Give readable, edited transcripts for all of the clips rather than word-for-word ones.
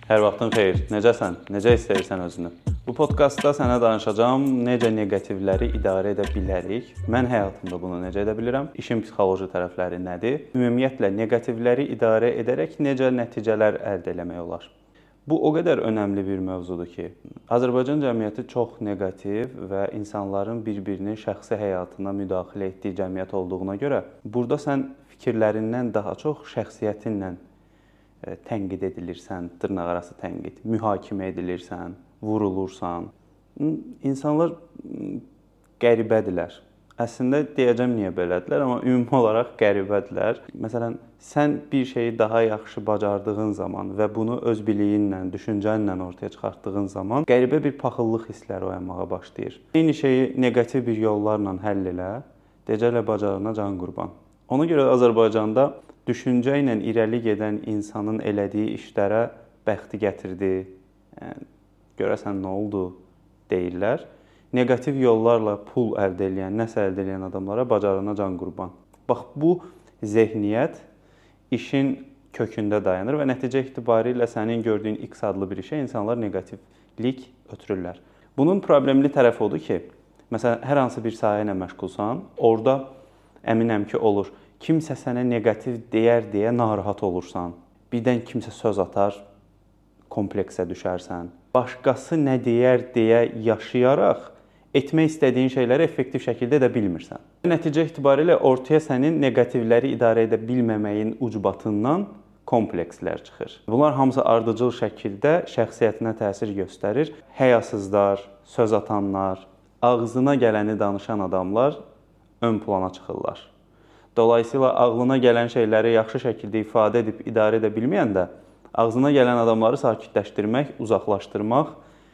Hər vaxtın xeyir. Necəsən? Necə hiss edirsən özünü? Bu podkastda sənə danışacağam necə neqativləri idarə edə bilərik. Mən həyatımda bunu necə edə bilirəm? İşin psixoloji tərəfləri nədir? Ümumiyyətlə neqativləri idarə edərək necə nəticələr əldə etmək olar? Bu o qədər önəmli bir mövzudur ki, Azərbaycan cəmiyyəti çox neqativ və insanların bir-birinin şəxsi həyatına müdaxilə etdiyi cəmiyyət olduğuna görə, burada sən fikirlərindən daha çox şəxsiyyətinlə tənqid edilirsən, dırnaqarası tənqid, mühakimə edilirsən, vurulursan. İnsanlar qəribədirlər. Əslində deyəcəm niyə belədirlər, amma ümumi olaraq qəribədirlər. Məsələn, sən bir şeyi daha yaxşı bacardığın zaman və bunu öz biliyinlə, düşüncənlə ortaya çıxartdığın zaman qəribə bir paxıllıq hissləri oyanmağa başlayır. Eyni şeyi neqativ bir yollarla həll elə, decələ bacarana can qurban. Ona görə Azərbaycanda düşüncə ilə irəli gedən insanın elədiyi işlərə bəxti gətirdi, görəsən nə oldu deyirlər. Neqativ yollarla pul əldə edən, nəsə əldə edən adamlara bacarana can qurban. Bax, bu zehniyyət işin kökündə dayanır və nəticə etibarilə sənin gördüyün X adlı bir işə insanlar neqativlik ötürürlər. Bunun problemli tərəfi odur ki, məsələn, hər hansı bir sahə ilə məşğulsan, orada əminəm ki, olur. Kimsə sənə neqativ deyər deyə narahat olursan. Birdən kimsə söz atar, kompleksə düşərsən. Başqası nə deyər deyə yaşayaraq etmək istədiyin şeyləri effektiv şəkildə edə bilmirsən. Nəticə etibarilə ortaya sənin neqativləri idarə edə bilməməyin ucbatından komplekslər çıxır. Bunlar hamısı ardıcıl şəkildə şəxsiyyətinə təsir göstərir. Həyasızlar, söz atanlar, ağzına gələni danışan adamlar ön plana çıxırlar. Dolayısıyla ağlına gələn şeyləri yaxşı şəkildə ifadə edib idarə edə bilməyəndə ağzına gələn adamları sakitləşdirmək, uzaqlaşdırmaq,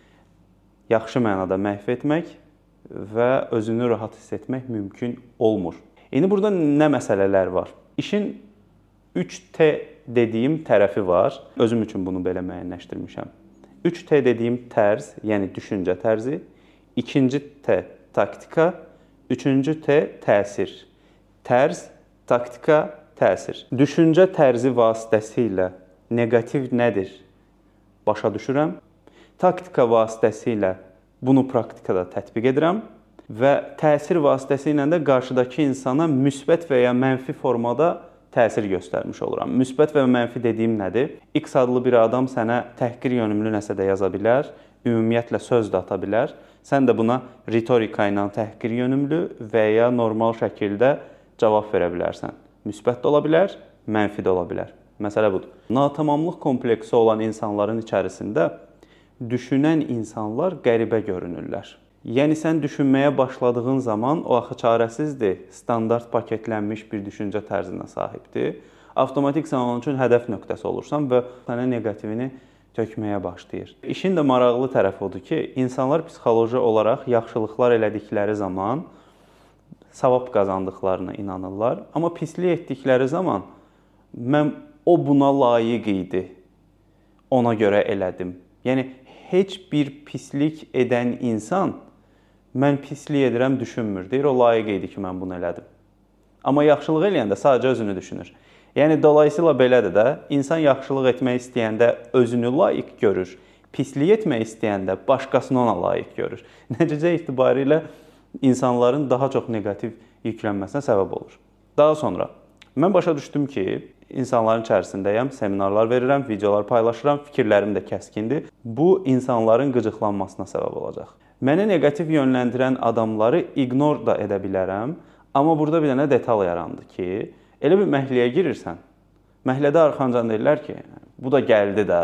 yaxşı mənada məhv etmək və özünü rahat hiss etmək mümkün olmur. İndi burada nə məsələlər var? İşin 3T dediyim tərəfi var. Özüm üçün bunu belə müəyyənləşdirmişəm. 3T dediyim tərz, yəni düşüncə tərzi, 2-ci T taktika, 3-cü T təsir. Tərz, taktika, təsir. Düşüncə tərzi vasitəsilə neqativ nədir? Başa düşürəm. Taktika vasitəsilə bunu praktikada tətbiq edirəm və təsir vasitəsilə də qarşıdakı insana müsbət və ya mənfi formada təsir göstərmiş oluram. Müsbət və mənfi dediyim nədir? X adlı bir adam sənə təhqir yönümlü nəsə də yaza bilər, ümumiyyətlə söz də ata bilər. Sən də buna ritorika ilə təhqir yönümlü və ya normal şəkildə cavab verə bilərsən. Müsbət də ola bilər, mənfi də ola bilər. Məsələ budur. Natamamlıq kompleksi olan insanların içərisində düşünən insanlar qəribə görünürlər. Yəni sən düşünməyə başladığın zaman o axı çarəsizdir, standart paketlənmiş bir düşüncə tərzinə sahibdir. Avtomatik sən onun üçün hədəf nöqtəsi olursan və sənə neqativini tökməyə başlayır. İşin də maraqlı tərəfi odur ki, insanlar psixoloji olaraq yaxşılıqlar elədikləri zaman savab qazandıqlarına inanırlar. Amma pislik etdikləri zaman o buna layiq idi, ona görə elədim. Yəni, heç bir pislik edən insan mən pislik edirəm düşünmür. Deyir, o layiq idi ki, mən bunu elədim. Amma yaxşılıq eləyəndə sadəcə özünü düşünür. Yəni, dolayısıyla belədir də, insan yaxşılıq etmək istəyəndə özünü layiq görür. Pislik etmək istəyəndə başqasını ona layiq görür. Nəticə etibarilə insanların daha çox neqativ yüklənməsinə səbəb olur. Daha sonra, mən başa düşdüm ki, insanların içərisindəyəm, seminarlar verirəm, videolar paylaşıram, fikirlərim də kəskindir. Bu, insanların qıcıqlanmasına səbəb olacaq. Mənə neqativ yönləndirən adamları ignor da edə bilərəm, amma burada bir dənə detal yarandı ki, elə bir məhliyə girirsən, məhlədə arxancan deyirlər ki, bu da gəldi də.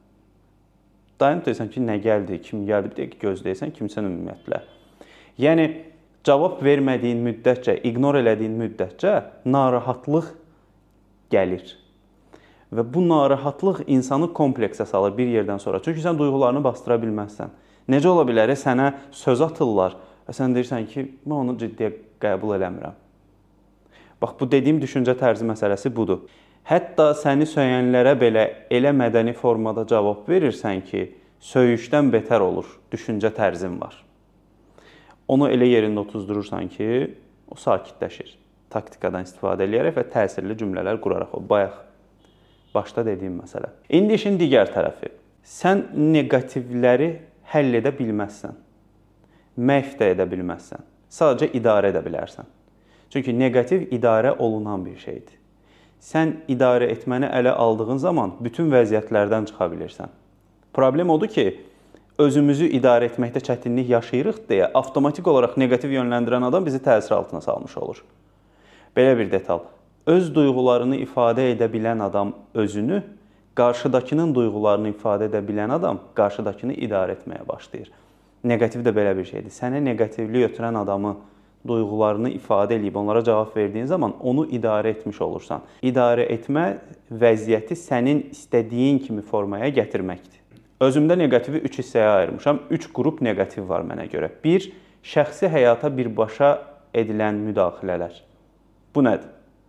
Dayanıb deyirsən ki, nə gəldi, kim gəldi, bir də ki, gözləyirsən, kimsən ümumiyyətlə. Yəni, cavab vermədiyin müddətcə, ignor elədiyin müddətcə narahatlıq gəlir. Və bu narahatlıq insanı kompleksə salır bir yerdən sonra. Çünki sən duyğularını bastıra bilməzsən. Necə ola bilər? Sənə söz atırlar və sən deyirsən ki, mən onu ciddiyə qəbul eləmirəm. Bax, bu dediyim düşüncə tərzi məsələsi budur. Hətta səni söyənlərə belə elə mədəni formada cavab verirsən ki, söyüşdən betər olur, düşüncə tərzin var. Onu elə yerində otuzdurursan ki, o sakitləşir. Taktikadan istifadə edərək və təsirli cümlələr quraraq o bayaq başda dediyim məsələ. İndi işin digər tərəfi. sən neqativləri həll edə bilməzsən. Məhv də edə bilməzsən. Sadəcə idarə edə bilərsən. Çünki neqativ idarə olunan bir şeydir. Sən idarə etməni ələ aldığın zaman bütün vəziyyətlərdən çıxa bilirsən. Problem odur ki, özümüzü idarə etməkdə çətinlik yaşayırıq deyə avtomatik olaraq neqativ yönləndirən adam bizi təsir altına salmış olur. Belə bir detal. Öz duyğularını ifadə edə bilən adam özünü, qarşıdakının duyğularını ifadə edə bilən adam qarşıdakını idarə etməyə başlayır. Neqativ də belə bir şeydir. Sənə neqativlik ötürən adamı duyğularını ifadə edib onlara cavab verdiyin zaman onu idarə etmiş olursan. İdarə etmə vəziyyəti sənin istədiyin kimi formaya gətirməkdir. Özümdə neqativi 3 hissəyə ayırmışam. 3 qrup neqativ var mənə görə. 1. Şəxsi həyata birbaşa edilən müdaxilələr. Bu nədir?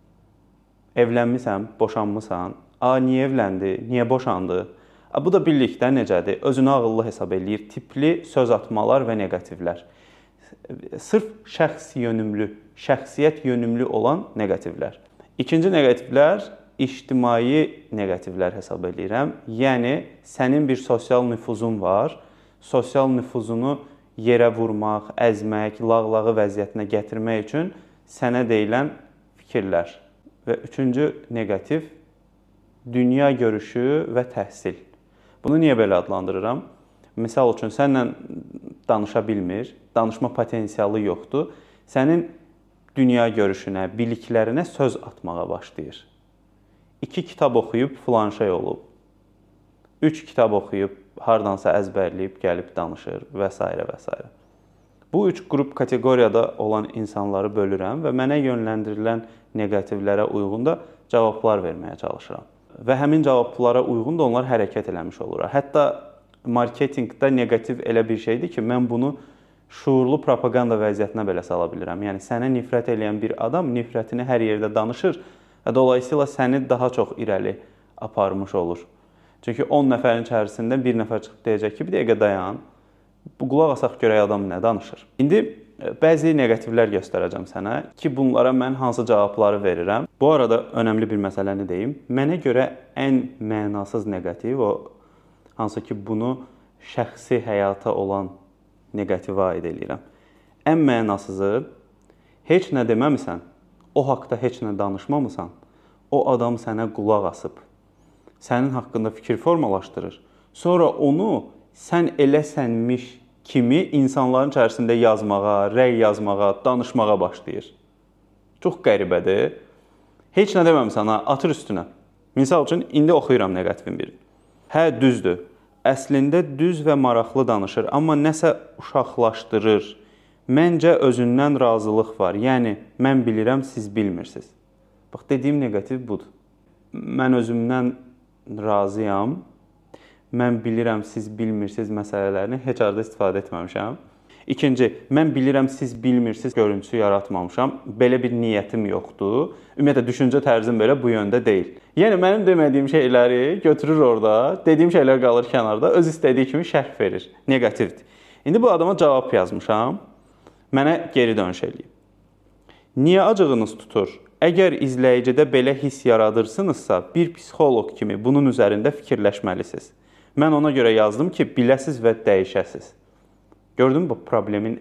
Evlənmisən, boşanmısan? Niyə evləndi? Niyə boşandı? Bu da birlikdə necədir? Özünü ağıllı hesab eləyir. Tipli söz atmalar və neqativlər. Sırf şəxsiyyət yönümlü olan neqativlər. İkinci neqativlər ictimai neqativlər hesab edirəm. Yəni, sənin bir sosial nüfuzun var. Sosial nüfuzunu yerə vurmaq, əzmək, lağlağı vəziyyətinə gətirmək üçün sənə deyilən fikirlər. Və üçüncü neqativ dünya görüşü və təhsil. Bunu niyə belə adlandırıram? Misal üçün, sənlə danışa bilmir, danışma potensialı yoxdur. Sənin dünya görüşünə, biliklərinə söz atmağa başlayır. 2 kitab oxuyub filan şey olub. 3 kitab oxuyub, hardansa əzbərləyib, gəlib danışır və s. və s. Bu 3 qrup kateqoriyada olan insanları bölürəm və mənə yönləndirilən neqativlərə uyğun da cavablar verməyə çalışıram. Və həmin cavablara uyğun da onlar hərəkət eləmiş olur. Hətta marketinqdə neqativ elə bir şeydir ki, mən bunu şuurlu propaganda vəziyyətinə belə sala bilirəm. Yəni, sənə nifrət eləyən bir adam nifrətini hər yerdə danışır və dolayısıyla səni daha çox irəli aparmış olur. Çünki 10 nəfərin içərisindən bir nəfər çıxıb deyəcək ki, bir dəqiqə dayan, bu qulaq asaq görək adam nə danışır. İndi bəzi neqativlər göstərəcəm sənə ki, bunlara mən hansı cavabları verirəm. Bu arada önəmli bir məsələni deyim. Mənə görə ən mənasız neqativ o, hansı ki, bunu şəxsi həyata olan neqativə aid edirəm. Ən mənasızı, heç nə deməmisən, o haqda heç nə danışmamısan, o adam sənə qulaq asıb, sənin haqqında fikir formalaşdırır. Sonra onu sən eləsənmiş kimi insanların içərisində yazmağa, rəy yazmağa, danışmağa başlayır. Çox qəribədir. Heç nə deməmisən, atır üstünə. Misal üçün, indi oxuyuram neqativin birini. Hə, düzdür. Əslində düz və maraqlı danışır, amma nəsə uşaqlaşdırır. Məncə özündən razılıq var. Yəni, mən bilirəm, siz bilmirsiniz. Bax, dediyim neqativ budur. Mən özümdən razıyam. Mən bilirəm, siz bilmirsiniz məsələlərini heç arada istifadə etməmişəm. İkinci, mən bilirəm, siz bilmirsiniz görüntüsü yaratmamışam. Belə bir niyyətim yoxdur. Ümumiyyətlə, düşüncə tərzim belə bu yöndə deyil. Yəni, mənim demədiyim şeyləri götürür orada, dediyim şeylər qalır kənarda, öz istədiyi kimi şərh verir. Neqativdir. İndi bu adama cavab yazmışam. Mənə geri dönüş eləyib. Niyə acığınız tutur? Əgər izləyicidə belə hiss yaradırsınızsa, bir psixoloq kimi bunun üzərində fikirləşməlisiniz. Mən ona görə yazdım ki, biləsiz və dəyişəsiz. Gördün mü bu problemin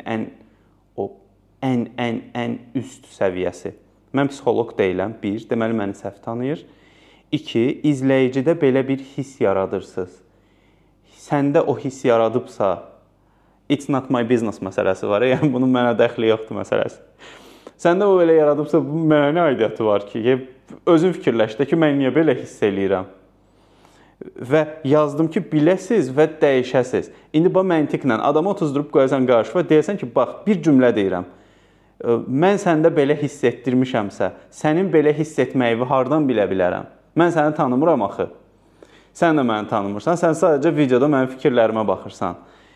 ən üst səviyyəsi? Mən psixoloq deyiləm, 1. Deməli, məni səhv tanıyır. 2. İzləyicidə belə bir hiss yaradırsınız. Səndə o hiss yaradıbsa, it's not my business məsələsi var. Yəni, bunun mənə dəxli yoxdur məsələsi. Səndə o belə yaradıbsa, bu mənə nə aidiyyəti var ki? Özün fikirləşdə ki, mən niyə belə hiss eləyirəm? Və yazdım ki, biləsiz və dəyişəsiz. İndi bu məntiqlə adamı otuzdurub qoyasan qarşıma, deyəsən ki, bax, bir cümlə deyirəm. Mən səndə belə hiss etdirmişəmsə, sənin belə hiss etməyini hardan bilə bilərəm? Mən səni tanımıram axı. Sən də məni tanımırsan, sən sadəcə videoda mənim fikirlərimə baxırsan.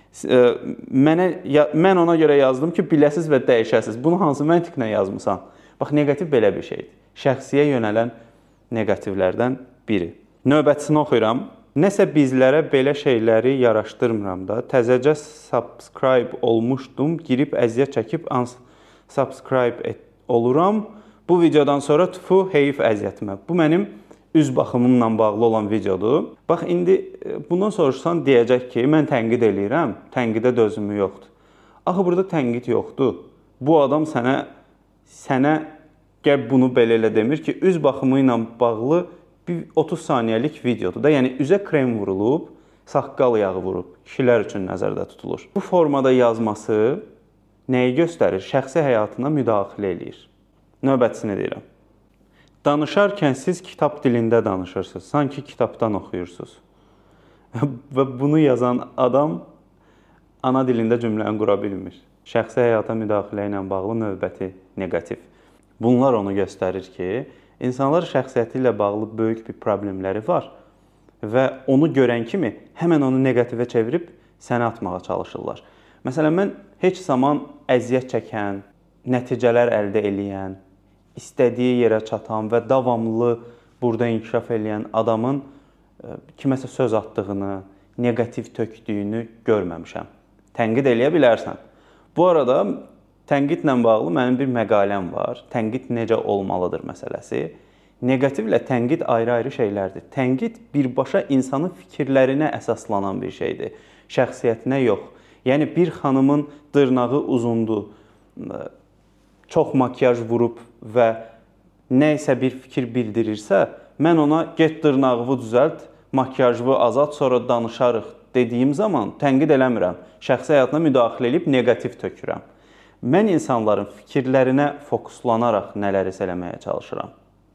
Mən ona görə yazdım ki, biləsiz və dəyişəsiz. Bunu hansı məntiqlə yazmısan? Bax, neqativ belə bir şeydir. Şəxsiyə yönələn neqativlərdən biri. Növbətisini oxuyuram. Nəsə bizlərə belə şeyləri yaraşdırmıram da. Təzəcə subscribe olmuşdum, girib əziyyət çəkib unsubscribe oluram. Bu videodan sonra tüfu, heyif əziyyətimə. Bu mənim üz baxımımla bağlı olan videodur. Bax indi bundan soruşsan deyəcək ki, mən tənqid eləyirəm, tənqidə dözümü yoxdur. Axı burada tənqid yoxdur. Bu adam sənə gəl bunu belə elə demir ki, üz baxımı ilə bağlı bir 30 saniyəlik videodur da. Yəni üzə krem vurulub, saqqal yağı vurub. Kişilər üçün nəzərdə tutulur. Bu formada yazması nəyi göstərir? Şəxsi həyatına müdaxilə eləyir. Növbətisini deyirəm. Danışarkən siz kitab dilində danışırsınız. Sanki kitabdan oxuyursunuz. Və bunu yazan adam ana dilində cümləni qura bilmir. Şəxsi həyata müdaxilə ilə bağlı növbəti neqativ. Bunlar onu göstərir ki, insanlar şəxsiyyəti ilə bağlı böyük bir problemləri var və onu görən kimi həmən onu neqativə çevirib sənə atmağa çalışırlar. Məsələn, mən heç zaman əziyyət çəkən, nəticələr əldə edən, istədiyi yerə çatan və davamlı burada inkişaf edən adamın kiməsə söz atdığını, neqativ tökdüyünü görməmişəm. Tənqid eləyə bilərsən. Bu arada tənqidlə bağlı mənim bir məqaləm var. Tənqid necə olmalıdır məsələsi. Neqativlə tənqid ayrı-ayrı şeylərdir. Tənqid birbaşa insanın fikirlərinə əsaslanan bir şeydir. Şəxsiyyətinə yox. Yəni bir xanımın dırnağı uzundur, çox makyaj vurub və nə isə bir fikir bildirirsə, mən ona get dırnağını düzəlt, makyajını azalt, sonra danışarıq dediyim zaman tənqid eləmirəm. Şəxsi həyatına müdaxilə edib neqativ tökürəm. Mən insanların fikirlərinə fokuslanaraq nələrsə eləməyə çalışıram.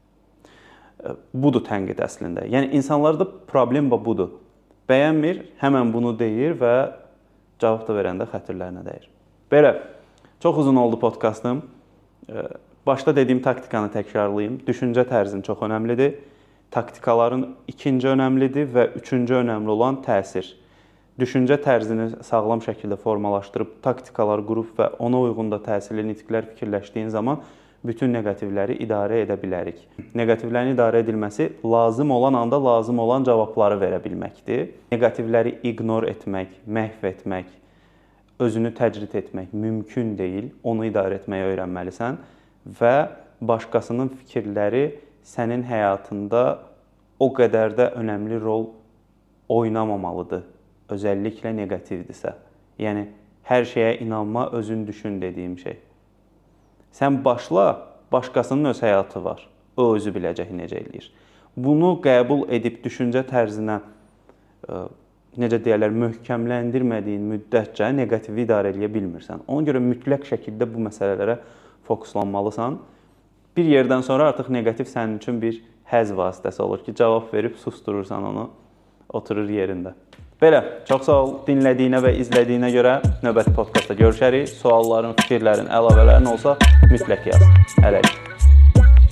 Budur tənqid əslində. Yəni insanlarda problem budur. Bəyənmir, həmən bunu deyir və cavab da verəndə xətirlərinə dəyir. Belə, çox uzun oldu podkastım. Başda dediyim taktikanı təkrarlayım. Düşüncə tərzin çox önəmlidir. Taktikaların ikinci önəmlidir və üçüncü önəmli olan təsir. Düşüncə tərzini sağlam şəkildə formalaşdırıb, taktikalar qurub və ona uyğun da təsirli nitqlər fikirləşdiyin zaman bütün neqativləri idarə edə bilərik. Neqativlərin idarə edilməsi lazım olan anda lazım olan cavabları verə bilməkdir. Neqativləri ignor etmək, məhv etmək, özünü təcrid etmək mümkün deyil. Onu idarə etməyi öyrənməlisən və başqasının fikirləri sənin həyatında o qədər də önəmli rol oynamamalıdır. Özəlliklə neqativdirsə. Yəni, hər şeyə inanma, özün düşün dediyim şey. Sən başla, başqasının öz həyatı var. O özü biləcək necə eləyir. Bunu qəbul edib düşüncə tərzinə necə deyərlər, möhkəmləndirmədiyin müddətcə neqativi idarə edə bilmirsən. Ona görə mütləq şəkildə bu məsələlərə fokuslanmalısan. Bir yerdən sonra artıq neqativ sənin üçün bir həzz vasitəsi olur ki, cavab verib susturursan onu, oturur yerində. Belə, çox sağ ol dinlədiyinə və izlədiyinə görə. Növbəti podkastda görüşərik. Sualların, fikirlərin, əlavələrin olsa mütləq yaz. Hələlik.